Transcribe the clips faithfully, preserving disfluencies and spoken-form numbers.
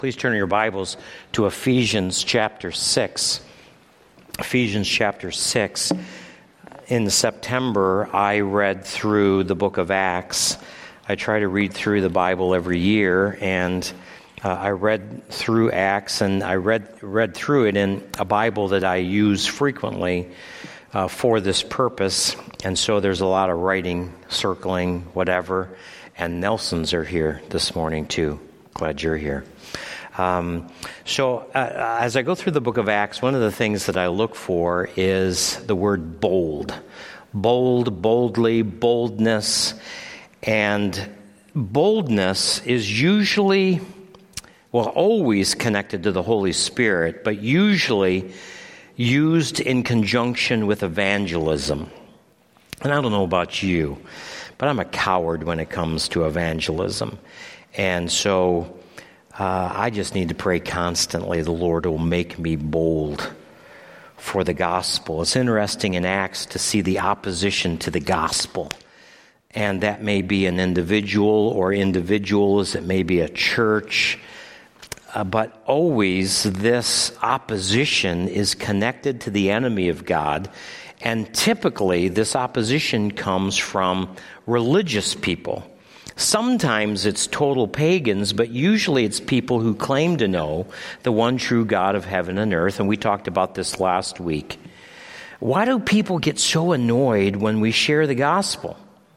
Please turn your Bibles to Ephesians chapter six. Ephesians chapter six. In September, I read through the book of Acts. I try to read through the Bible every year, and uh, I read through Acts, and I read read through it in a Bible that I use frequently uh, for this purpose. And so there's a lot of writing, circling, whatever. And Nelsons are here this morning too. Glad you're here. Um, so uh, as I go through the book of Acts, one of the things that I look for is the word bold. Bold, boldly, boldness. And boldness is usually, well, always connected to the Holy Spirit, but usually used in conjunction with evangelism. And I don't know about you, but I'm a coward when it comes to evangelism. And so Uh, I just need to pray constantly the Lord will make me bold for the gospel. It's interesting in Acts to see the opposition to the gospel. And that may be an individual or individuals. It may be a church. Uh, but always this opposition is connected to the enemy of God. And typically this opposition comes from religious people. Sometimes it's total pagans, but usually it's people who claim to know the one true God of heaven and earth, and we talked about this last week. Why do people get so annoyed when we share the gospel?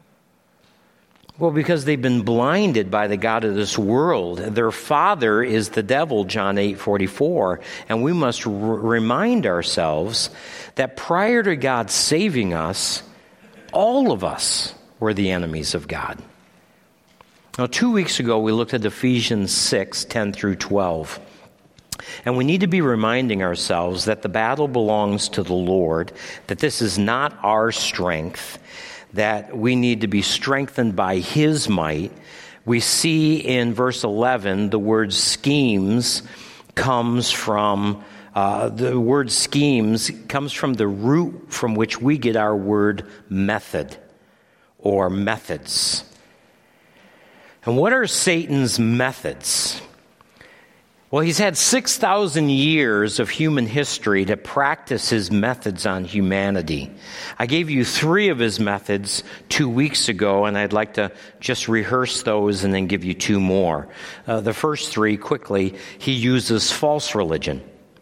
Well, because they've been blinded by the god of this world. Their father is the devil, John eight forty-four, and we must r- remind ourselves that prior to God saving us, all of us were the enemies of God. Now, two weeks ago, we looked at Ephesians six, ten through twelve. And we need to be reminding ourselves that the battle belongs to the Lord, that this is not our strength, that we need to be strengthened by His might. We see in verse eleven, the word schemes comes from, uh, the word schemes comes from the root from which we get our word method or methods. And what are Satan's methods? Well, he's had six thousand years of human history to practice his methods on humanity. I gave you three of his methods two weeks ago, and I'd like to just rehearse those and then give you two more. Uh, the first three, quickly, he uses false religion.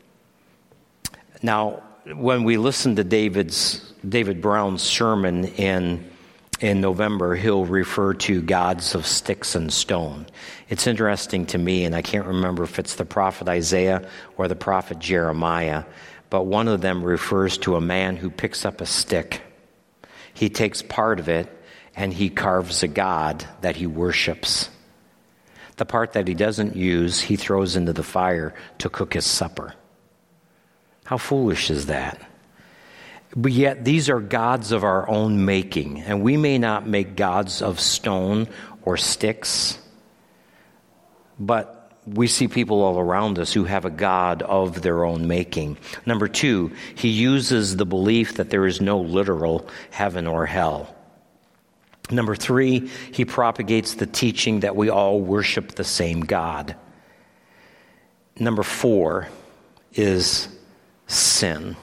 Now, when we listen to David's David Brown's sermon in In November, he'll refer to gods of sticks and stone. It's interesting to me, and I can't remember if it's the prophet Isaiah or the prophet Jeremiah, but one of them refers to a man who picks up a stick. He takes part of it, and he carves a god that he worships. The part that he doesn't use, he throws into the fire to cook his supper. How foolish is that? But yet these are gods of our own making, and we may not make gods of stone or sticks, but we see people all around us who have a god of their own making. Number two, he uses the belief that there is no literal heaven or hell. Number three, he propagates the teaching that we all worship the same God. Number four is sin.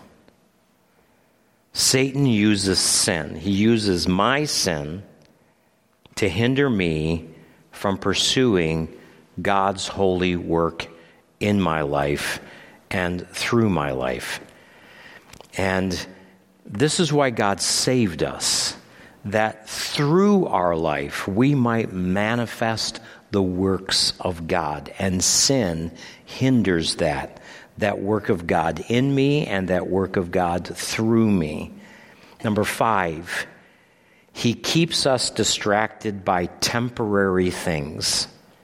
Satan uses sin. He uses my sin to hinder me from pursuing God's holy work in my life and through my life. And this is why God saved us, that through our life we might manifest the works of God. And sin hinders that. That work of God in me and that work of God through me. Number five, he keeps us distracted by temporary things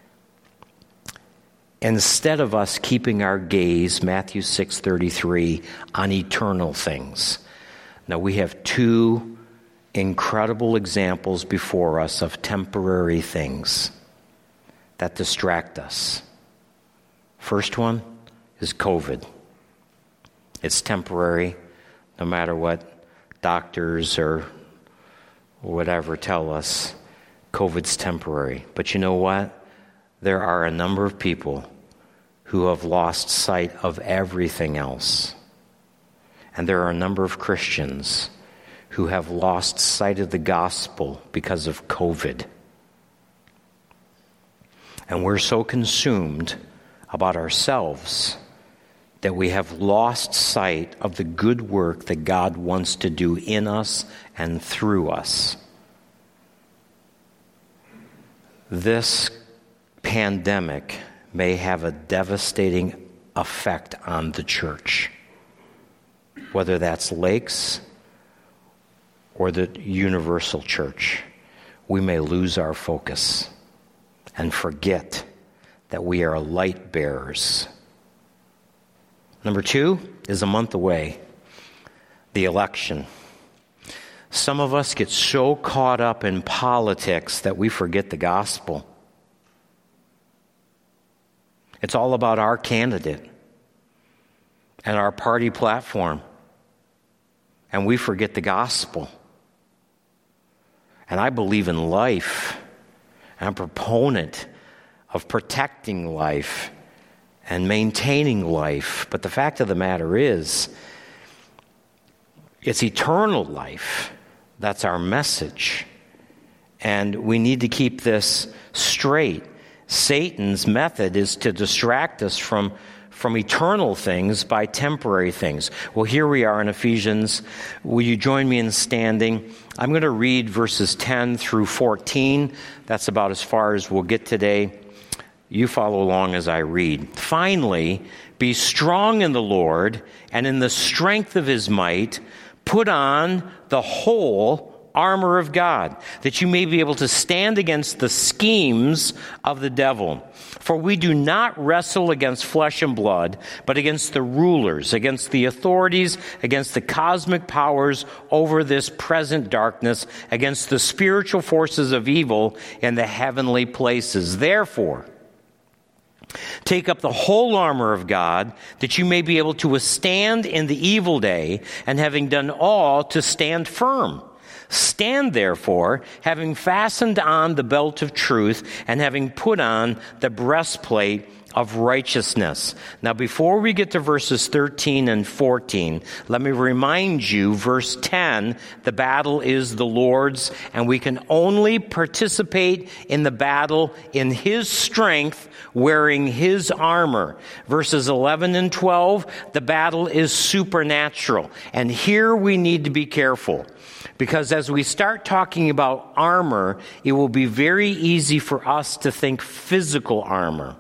instead of us keeping our gaze, Matthew six thirty-three, on eternal things. Now we have two incredible examples before us of temporary things that distract us. First one is COVID. It's temporary, no matter what doctors or whatever tell us. COVID's temporary. But you know what? There are a number of people who have lost sight of everything else. And there are a number of Christians who have lost sight of the gospel because of COVID. And we're so consumed about ourselves that we have lost sight of the good work that God wants to do in us and through us. This pandemic may have a devastating effect on the church, whether that's Lakes or the universal church. We may lose our focus and forget that we are light bearers. Number two is a month away, the election. Some of us get so caught up in politics that we forget the gospel. It's all about our candidate and our party platform, and we forget the gospel. And I believe in life. I'm a proponent of protecting life and maintaining life. But the fact of the matter is, it's eternal life. That's our message. And we need to keep this straight. Satan's method is to distract us from, from eternal things by temporary things. Well, here we are in Ephesians. Will you join me in standing? I'm going to read verses ten through fourteen. That's about as far as we'll get today. You follow along as I read. Finally, be strong in the Lord and in the strength of his might. Put on the whole armor of God, that you may be able to stand against the schemes of the devil. For we do not wrestle against flesh and blood, but against the rulers, against the authorities, against the cosmic powers over this present darkness, against the spiritual forces of evil in the heavenly places. Therefore, take up the whole armor of God, that you may be able to withstand in the evil day, and having done all, to stand firm. Stand therefore, having fastened on the belt of truth, and having put on the breastplate of righteousness. Now, before we get to verses thirteen and fourteen, let me remind you, verse ten, the battle is the Lord's, and we can only participate in the battle in his strength, wearing his armor. Verses eleven and twelve, the battle is supernatural. And here we need to be careful, because as we start talking about armor, it will be very easy for us to think physical armor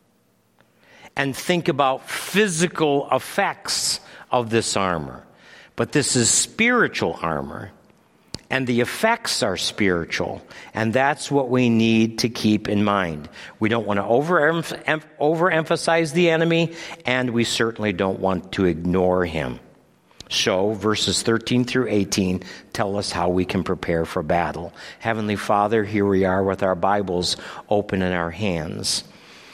and think about physical effects of this armor. But this is spiritual armor, and the effects are spiritual, and that's what we need to keep in mind. We don't want to overemph- overemphasize the enemy, and we certainly don't want to ignore him. So, verses thirteen through eighteen tell us how we can prepare for battle. Heavenly Father, here we are with our Bibles open in our hands.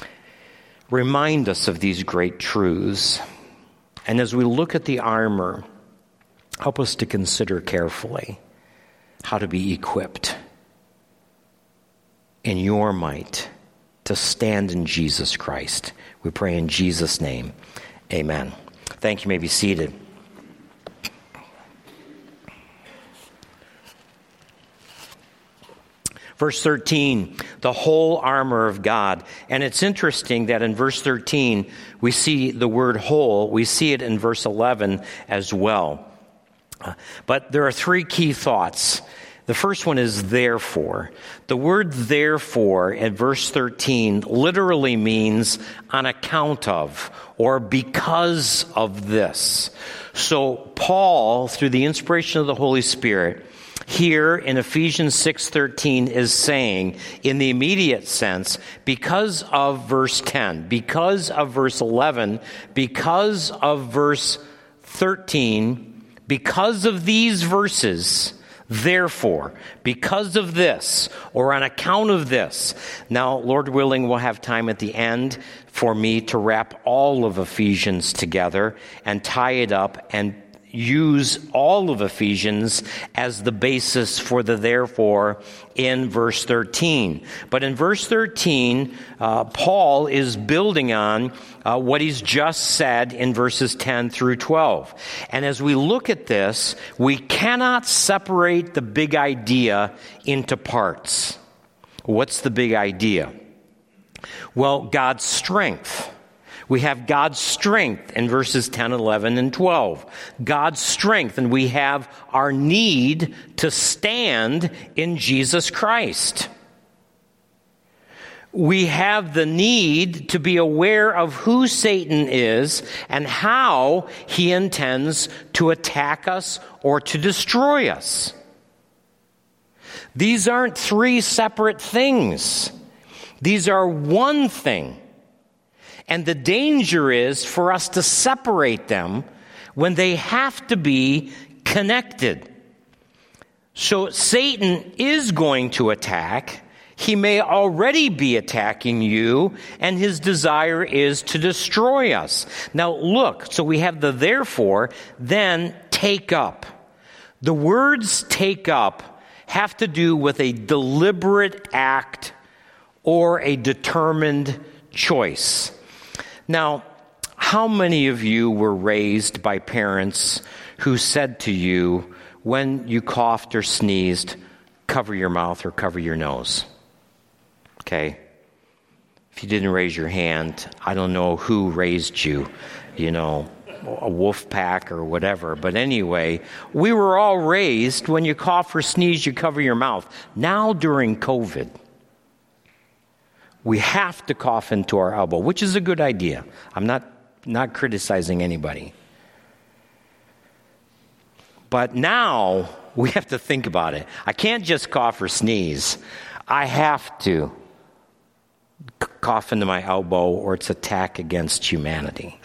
Remind us of these great truths. And as we look at the armor, help us to consider carefully how to be equipped in your might to stand in Jesus Christ. We pray in Jesus' name. Amen. Thank you. You may be seated. Verse thirteen, the whole armor of God. And it's interesting that in verse thirteen, we see the word whole. We see it in verse eleven as well. But there are three key thoughts. The first one is therefore. The word therefore in verse thirteen literally means on account of or because of this. So Paul, through the inspiration of the Holy Spirit, here in Ephesians six thirteen is saying, in the immediate sense, because of verse ten, because of verse eleven, because of verse thirteen, because of these verses, therefore, because of this, or on account of this. Now, Lord willing, we'll have time at the end for me to wrap all of Ephesians together and tie it up and use all of Ephesians as the basis for the therefore in verse thirteen. But in verse thirteen, uh, Paul is building on uh, what he's just said in verses ten through twelve. And as we look at this, we cannot separate the big idea into parts. What's the big idea? Well, God's strength. We have God's strength in verses ten, eleven, and twelve. God's strength, and we have our need to stand in Jesus Christ. We have the need to be aware of who Satan is and how he intends to attack us or to destroy us. These aren't three separate things. These are one thing. And the danger is for us to separate them when they have to be connected. So Satan is going to attack. He may already be attacking you, and his desire is to destroy us. Now look, so we have the therefore, then take up. The words take up have to do with a deliberate act or a determined choice. Now, how many of you were raised by parents who said to you, when you coughed or sneezed, cover your mouth or cover your nose? Okay? If you didn't raise your hand, I don't know who raised you, you know, a wolf pack or whatever. But anyway, we were all raised, when you cough or sneeze, you cover your mouth. Now during COVID, we have to cough into our elbow, which is a good idea. I'm not, not criticizing anybody. But now we have to think about it. I can't just cough or sneeze. I have to cough into my elbow or it's attack against humanity.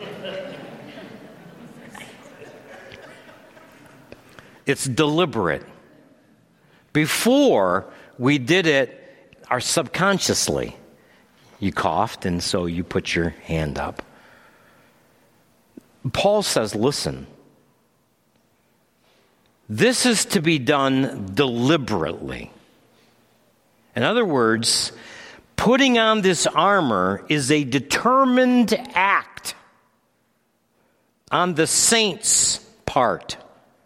It's deliberate. Before, we did it are subconsciously. You coughed, and so you put your hand up. Paul says, listen, this is to be done deliberately. In other words, putting on this armor is a determined act on the saint's part.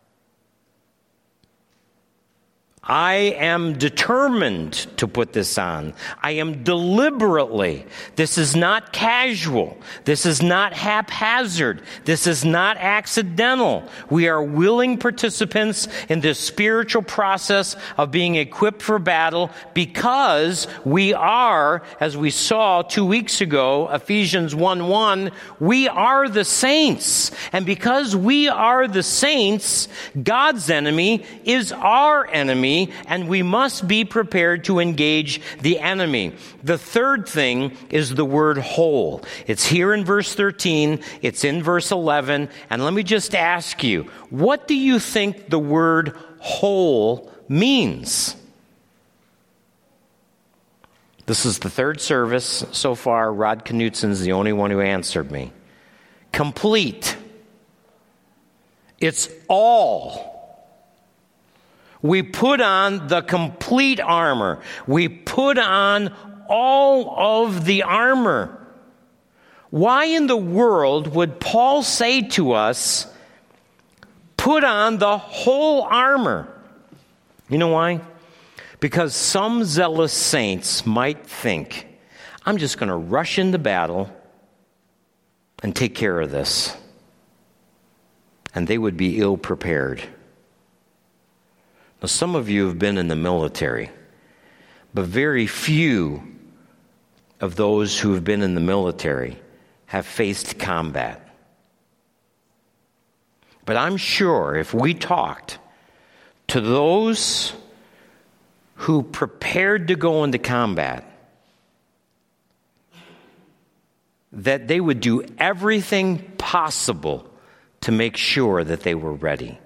I am determined to put this on. I am deliberately. This is not casual. This is not haphazard. This is not accidental. We are willing participants in this spiritual process of being equipped for battle because we are, as we saw two weeks ago, Ephesians one one, we are the saints. And because we are the saints, God's enemy is our enemy. And we must be prepared to engage the enemy. The third thing is the word whole. It's here in verse thirteen. It's in verse eleven. And let me just ask you, what do you think the word whole means? This is the third service so far. Rod Knutsen's the only one who answered me. Complete. It's all. We put on the complete armor. We put on all of the armor. Why in the world would Paul say to us, put on the whole armor? You know why? Because some zealous saints might think, I'm just going to rush into battle and take care of this. And they would be ill prepared. Now, some of you have been in the military, but very few of those who have been in the military have faced combat. But I'm sure if we talked to those who prepared to go into combat, that they would do everything possible to make sure that they were ready.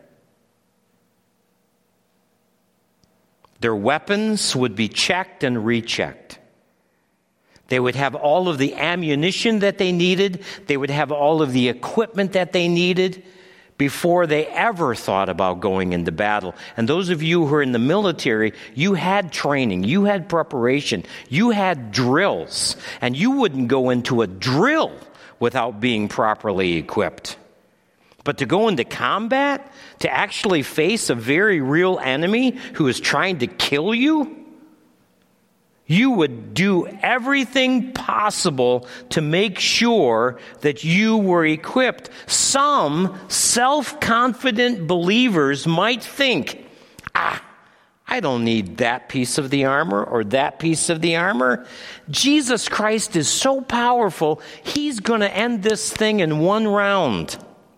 Their weapons would be checked and rechecked. They would have all of the ammunition that they needed. They would have all of the equipment that they needed, before they ever thought about going into battle. And those of you who are in the military, you had training, you had preparation, you had drills, and you wouldn't go into a drill without being properly equipped. But to go into combat, to actually face a very real enemy who is trying to kill you, you would do everything possible to make sure that you were equipped. Some self-confident believers might think, ah, I don't need that piece of the armor or that piece of the armor. Jesus Christ is so powerful, he's going to end this thing in one round.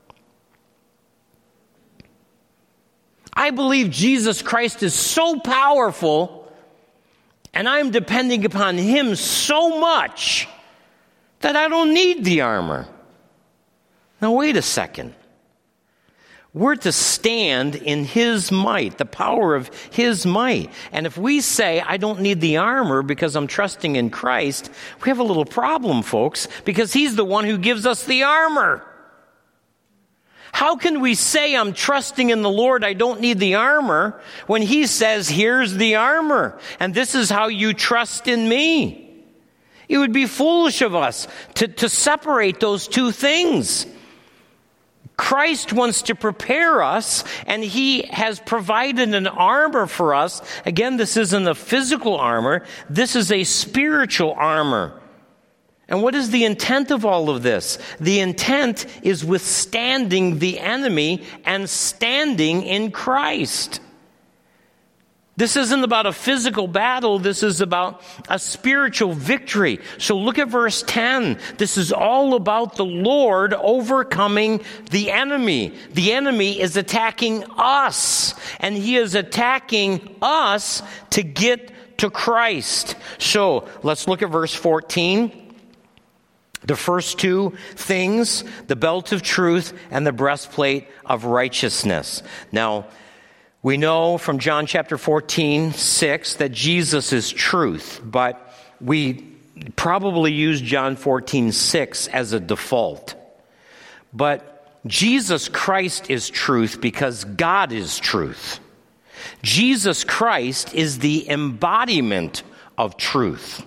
I believe Jesus Christ is so powerful, and I'm depending upon him so much that I don't need the armor. Now, wait a second. We're to stand in his might, the power of his might. And if we say, I don't need the armor because I'm trusting in Christ, we have a little problem, folks, because he's the one who gives us the armor. How can we say I'm trusting in the Lord, I don't need the armor, when he says, here's the armor, and this is how you trust in me? It would be foolish of us to, to separate those two things. Christ wants to prepare us, and he has provided an armor for us. Again, this isn't a physical armor. This is a spiritual armor. And what is the intent of all of this? The intent is withstanding the enemy and standing in Christ. This isn't about a physical battle. This is about a spiritual victory. So look at verse ten. This is all about the Lord overcoming the enemy. The enemy is attacking us, and he is attacking us to get to Christ. So let's look at verse fourteen. The first two things, the belt of truth and the breastplate of righteousness. Now, we know from John chapter fourteen, six, that Jesus is truth, but we probably use John fourteen, six as a default. But Jesus Christ is truth because God is truth. Jesus Christ is the embodiment of truth.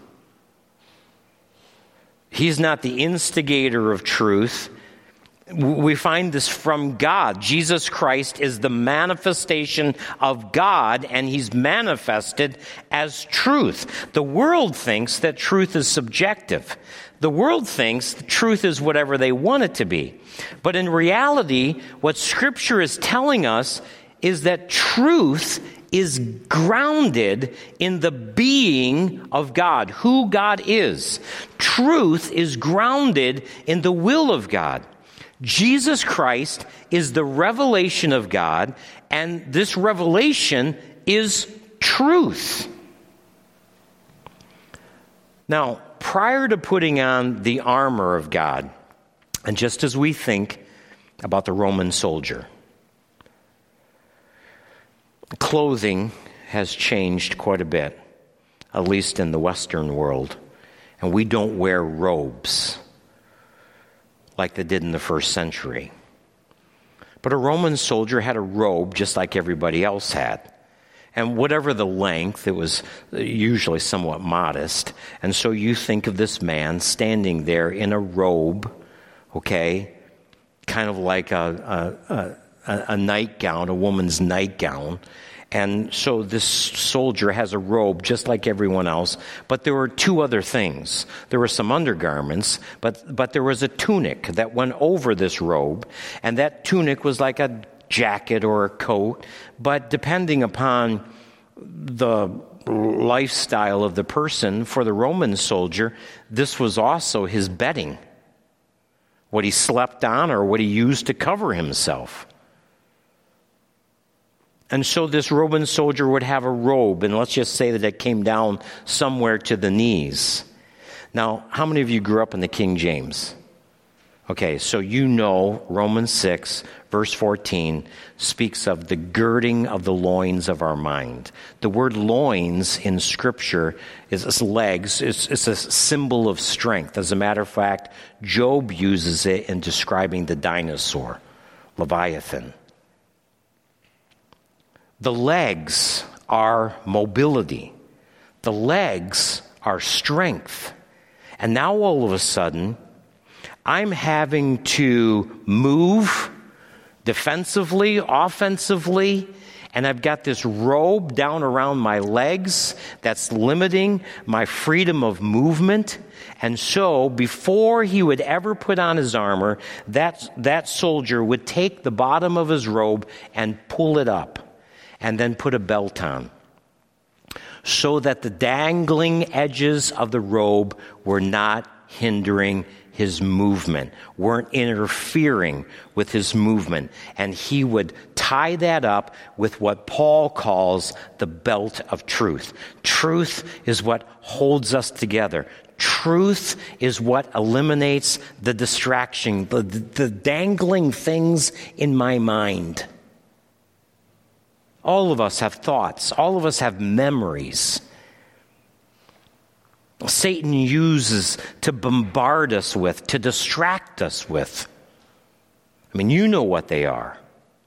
He's not the instigator of truth. We find this from God. Jesus Christ is the manifestation of God, and he's manifested as truth. The world thinks that truth is subjective. The world thinks truth is whatever they want it to be. But in reality, what Scripture is telling us is that truth is grounded in the being of God, who God is. Truth is grounded in the will of God. Jesus Christ is the revelation of God, and this revelation is truth. Now, prior to putting on the armor of God, and just as we think about the Roman soldier, clothing has changed quite a bit, at least in the Western world, and we don't wear robes like they did in the first century. But a Roman soldier had a robe just like everybody else had. And whatever the length, it was usually somewhat modest. And so you think of this man standing there in a robe, okay, kind of like a, a, a, a nightgown, a woman's nightgown. And so this soldier has a robe just like everyone else, but there were two other things. There were some undergarments, but but there was a tunic that went over this robe, and that tunic was like a jacket or a coat, but depending upon the lifestyle of the person, for the Roman soldier, this was also his bedding, what he slept on or what he used to cover himself. And so this Roman soldier would have a robe, and let's just say that it came down somewhere to the knees. Now, how many of you grew up in the King James? Okay, so you know Romans six, verse fourteen, speaks of the girding of the loins of our mind. The word loins in Scripture is legs. It's, it's a symbol of strength. As a matter of fact, Job uses it in describing the dinosaur. Leviathan. The legs are mobility. The legs are strength. And now all of a sudden, I'm having to move defensively, offensively, and I've got this robe down around my legs that's limiting my freedom of movement. And so, before he would ever put on his armor, that, that soldier would take the bottom of his robe and pull it up, and then put a belt on, so that the dangling edges of the robe were not hindering his movement, weren't interfering with his movement. And he would tie that up with what Paul calls the belt of truth. Truth is what holds us together. Truth is what eliminates the distraction, the, the dangling things in my mind. All of us have thoughts. All of us have memories. Satan uses to bombard us with, to distract us with. I mean, you know what they are.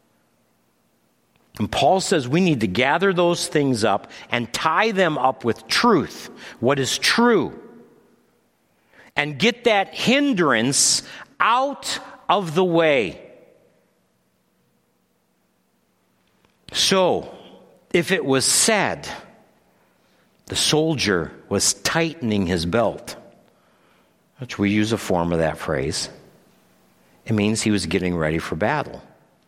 And Paul says we need to gather those things up and tie them up with truth, what is true, and get that hindrance out of the way. So, if it was said, the soldier was tightening his belt, which we use a form of that phrase, it means he was getting ready for battle.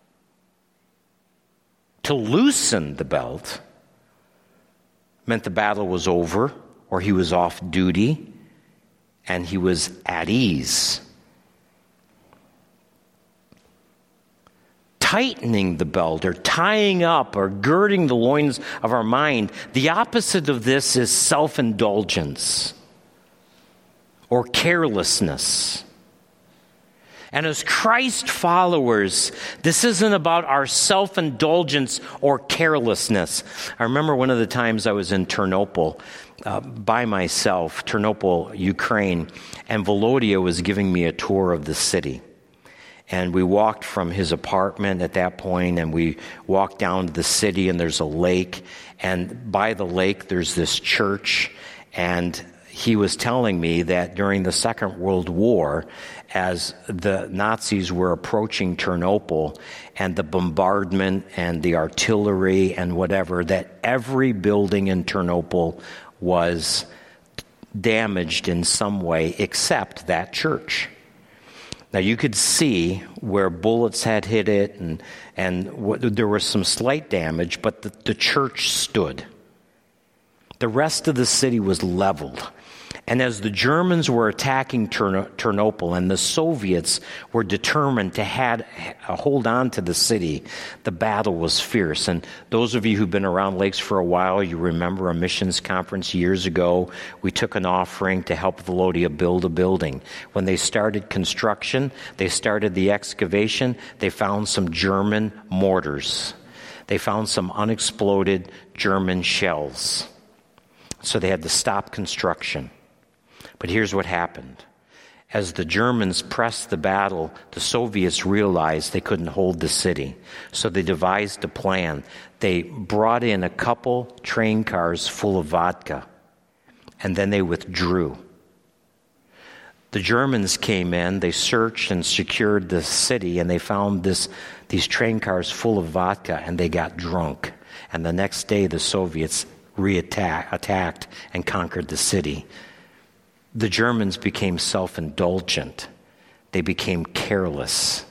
To loosen the belt meant the battle was over, or he was off duty, and he was at ease. Tightening the belt or tying up or girding the loins of our mind, the opposite of this is self-indulgence or carelessness. And as Christ followers, this isn't about our self-indulgence or carelessness. I remember one of the times I was in Ternopil uh, by myself, Ternopil, Ukraine, and Volodya was giving me a tour of the city. And we walked from his apartment at that point, and we walked down to the city, and there's a lake. And by the lake, there's this church. And he was telling me that during the Second World War, as the Nazis were approaching Ternopil, and the bombardment and the artillery and whatever, that every building in Ternopil was damaged in some way except that church. Now, you could see where bullets had hit it, and, and w- there was some slight damage, but the, the church stood. The rest of the city was leveled. And as the Germans were attacking Tern- Ternopil and the Soviets were determined to had, uh, hold on to the city, the battle was fierce. And those of you who've been around lakes for a while, you remember a missions conference years ago. We took an offering to help Volodya build a building. When they started construction, they started the excavation, they found some German mortars. They found some unexploded German shells. So they had to stop construction. But here's what happened. As the Germans pressed the battle, the Soviets realized they couldn't hold the city. So they devised a plan. They brought in a couple train cars full of vodka, and then they withdrew. The Germans came in, they searched and secured the city, and they found this these train cars full of vodka, and they got drunk. And the next day, the Soviets re-attacked attacked and conquered the city. The Germans became self-indulgent. They became careless.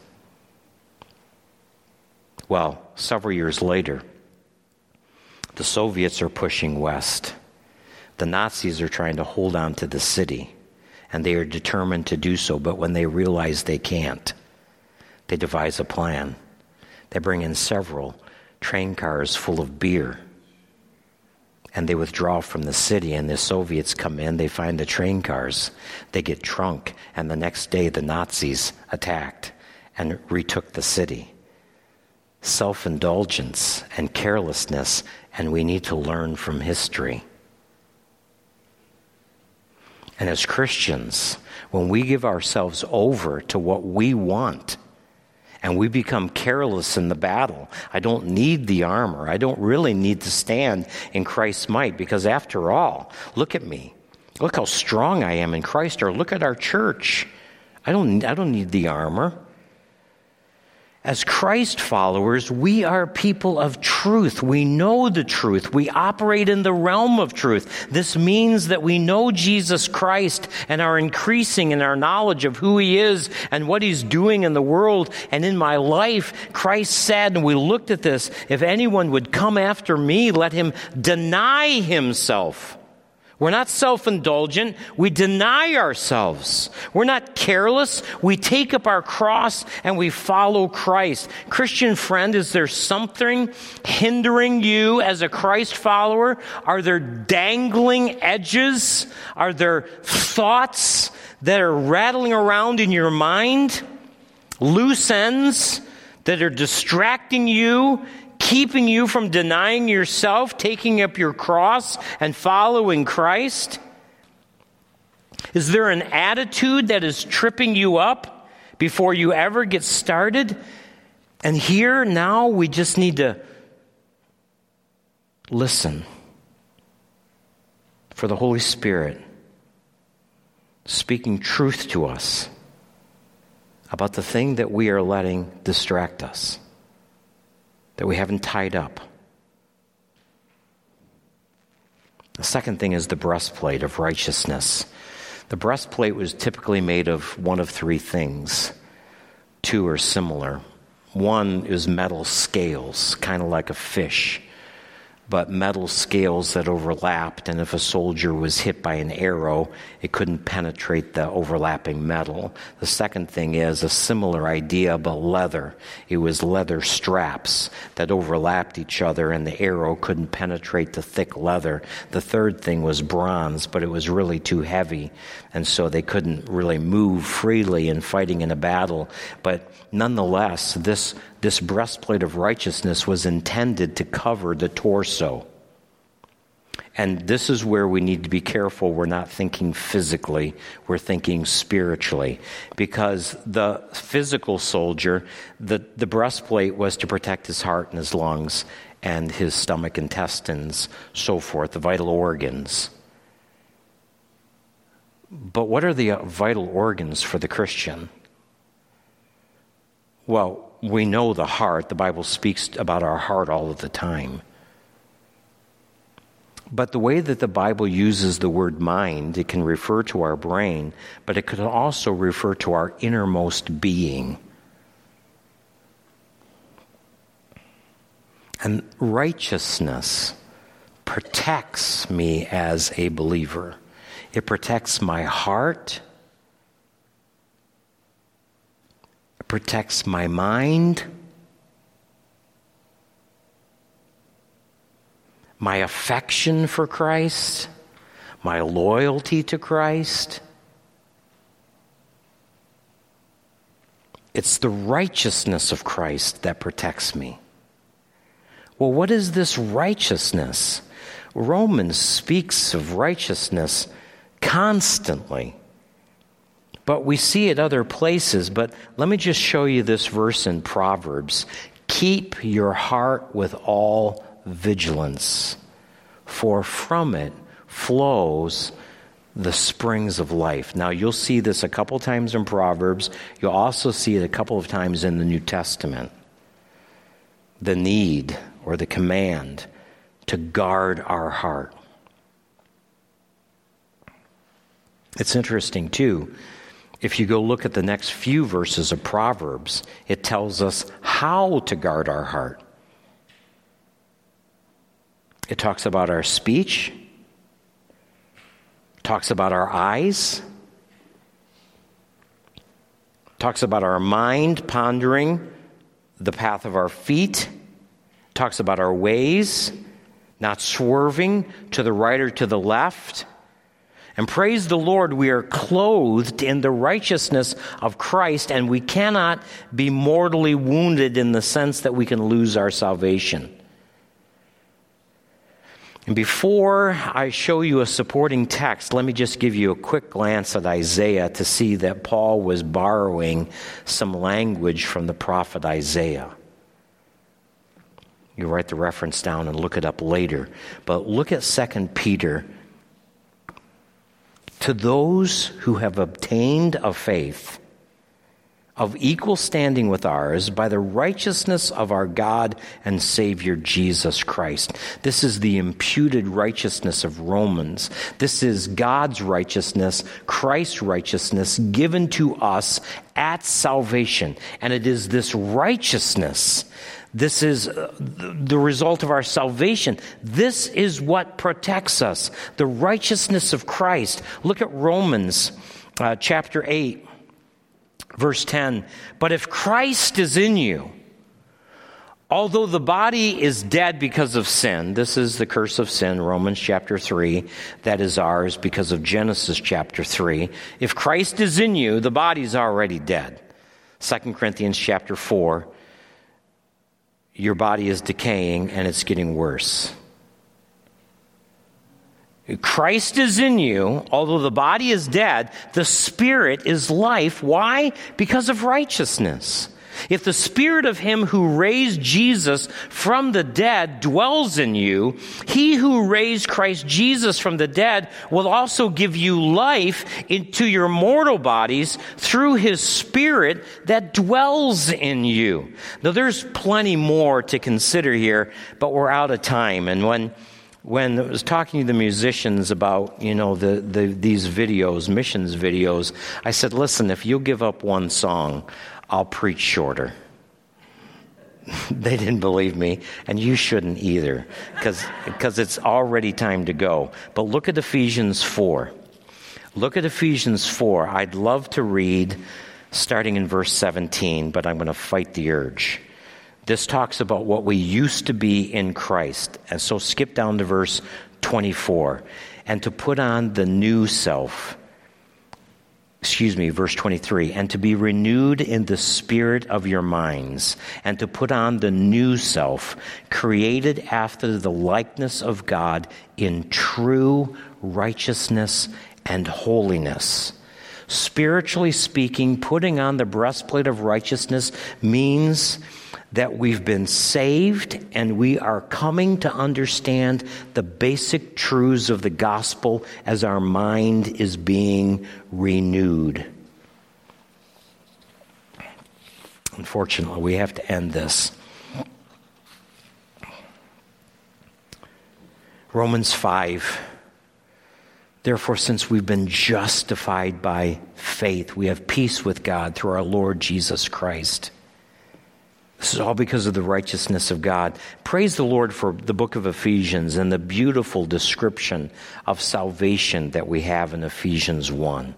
Well, several years later, the Soviets are pushing west. The Nazis are trying to hold on to the city, and they are determined to do so, but when they realize they can't, they devise a plan. They bring in several train cars full of beer, and they withdraw from the city, and the Soviets come in, they find the train cars, they get drunk, and the next day the Nazis attacked and retook the city. Self-indulgence and carelessness, and we need to learn from history. And as Christians, when we give ourselves over to what we want, And we become careless in the battle. I don't need the armor. I don't really need to stand in Christ's might, because after all, look at me. Look how strong I am in Christ, or look at our church. I don't, I don't need the armor. As Christ followers, we are people of truth. We know the truth. We operate in the realm of truth. This means that we know Jesus Christ and are increasing in our knowledge of who he is and what he's doing in the world and in my life. Christ said, and we looked at this, if anyone would come after me, let him deny himself. We're not self-indulgent. We deny ourselves. We're not careless. We take up our cross and we follow Christ. Christian friend, is there something hindering you as a Christ follower? Are there dangling edges? Are there thoughts that are rattling around in your mind? Loose ends that are distracting you, keeping you from denying yourself, taking up your cross, and following Christ? Is there an attitude that is tripping you up before you ever get started? And here, now, we just need to listen for the Holy Spirit speaking truth to us about the thing that we are letting distract us, that we haven't tied up. The second thing is the breastplate of righteousness. The breastplate was typically made of one of three things. Two are similar. One is metal scales, kind of like a fish, but metal scales that overlapped, and if a soldier was hit by an arrow, it couldn't penetrate the overlapping metal. The second thing is a similar idea, but leather. It was leather straps that overlapped each other, and the arrow couldn't penetrate the thick leather. The third thing was bronze, but it was really too heavy, and so they couldn't really move freely in fighting in a battle. But nonetheless, this This breastplate of righteousness was intended to cover the torso. And this is where we need to be careful we're not thinking physically, we're thinking spiritually. Because the physical soldier, the, the breastplate was to protect his heart and his lungs and his stomach, intestines, so forth, the vital organs. But what are the vital organs for the Christian? Well, we know the heart. The Bible speaks about our heart all of the time. But the way that the Bible uses the word mind, it can refer to our brain, but it could also refer to our innermost being. And righteousness protects me as a believer. It protects my heart. Protects my mind, my affection for Christ, my loyalty to Christ. It's the righteousness of Christ that protects me. Well, what is this righteousness? Romans speaks of righteousness constantly. But we see it other places. But let me just show you this verse in Proverbs. Keep your heart with all vigilance, for from it flows the springs of life. Now, you'll see this a couple times in Proverbs. You'll also see it a couple of times in the New Testament. The need or the command to guard our heart. It's interesting, too. If you go look at the next few verses of Proverbs, it tells us how to guard our heart. It talks about our speech, talks about our eyes, talks about our mind pondering the path of our feet, talks about our ways, not swerving to the right or to the left. And praise the Lord, we are clothed in the righteousness of Christ, and we cannot be mortally wounded in the sense that we can lose our salvation. And before I show you a supporting text, let me just give you a quick glance at Isaiah to see that Paul was borrowing some language from the prophet Isaiah. You write the reference down and look it up later. But look at Second Peter. To those who have obtained a faith of equal standing with ours by the righteousness of our God and Savior Jesus Christ. This is the imputed righteousness of Romans. This is God's righteousness, Christ's righteousness given to us at salvation. And it is this righteousness, this is the result of our salvation. This is what protects us, the righteousness of Christ. Look at Romans uh, chapter eight. Verse ten, but if Christ is in you, although the body is dead because of sin, this is the curse of sin, Romans chapter three, that is ours because of Genesis chapter three. If Christ is in you, the body's already dead. Second Corinthians chapter four, your body is decaying and it's getting worse. Christ is in you, although the body is dead, the spirit is life. Why? Because of righteousness. If the spirit of him who raised Jesus from the dead dwells in you, he who raised Christ Jesus from the dead will also give you life into your mortal bodies through his spirit that dwells in you. Now there's plenty more to consider here, but we're out of time. And when When I was talking to the musicians about, you know, the, the these videos, missions videos, I said, listen, if you'll give up one song, I'll preach shorter. They didn't believe me, and you shouldn't either, because because it's already time to go. But look at Ephesians four. Look at Ephesians four. I'd love to read starting in verse seventeen, but I'm going to fight the urge. This talks about what we used to be in Christ. And so skip down to verse twenty-four. And to put on the new self. Excuse me, verse twenty-three. And to be renewed in the spirit of your minds. And to put on the new self, created after the likeness of God in true righteousness and holiness. Spiritually speaking, putting on the breastplate of righteousness means that we've been saved and we are coming to understand the basic truths of the gospel as our mind is being renewed. Unfortunately, we have to end this. Romans five. Therefore, since we've been justified by faith, we have peace with God through our Lord Jesus Christ. This is all because of the righteousness of God. Praise the Lord for the book of Ephesians and the beautiful description of salvation that we have in Ephesians one.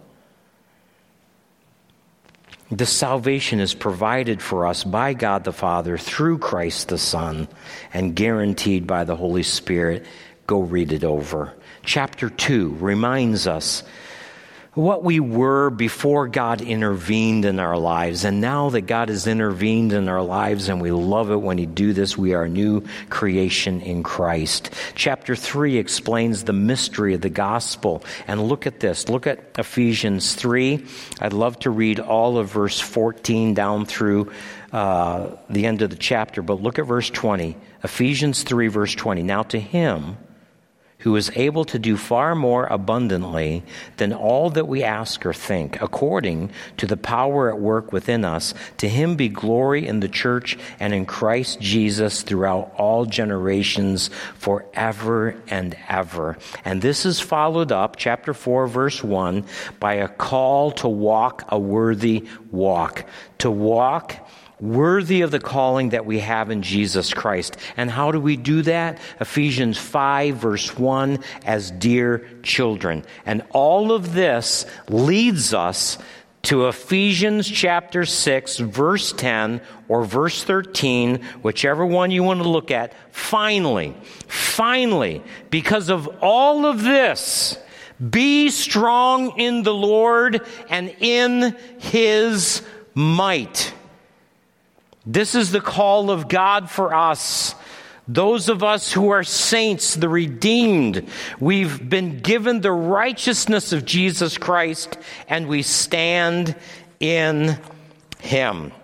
This salvation is provided for us by God the Father through Christ the Son and guaranteed by the Holy Spirit. Go read it over. Chapter two reminds us what we were before God intervened in our lives. And now that God has intervened in our lives and we love it when he do this, we are a new creation in Christ. Chapter three explains the mystery of the gospel. And look at this. Look at Ephesians three. I'd love to read all of verse fourteen down through uh, the end of the chapter. But look at verse twenty. Ephesians three, verse twenty. Now to him who is able to do far more abundantly than all that we ask or think, according to the power at work within us. To him be glory in the church and in Christ Jesus throughout all generations, forever and ever. And this is followed up, chapter four, verse one, by a call to walk a worthy walk. To walk worthy of the calling that we have in Jesus Christ. And how do we do that? Ephesians five, verse one, as dear children. And all of this leads us to Ephesians chapter six, verse ten, or verse thirteen, whichever one you want to look at. Finally, finally, because of all of this, be strong in the Lord and in his might. This is the call of God for us. Those of us who are saints, the redeemed, we've been given the righteousness of Jesus Christ, and we stand in Him.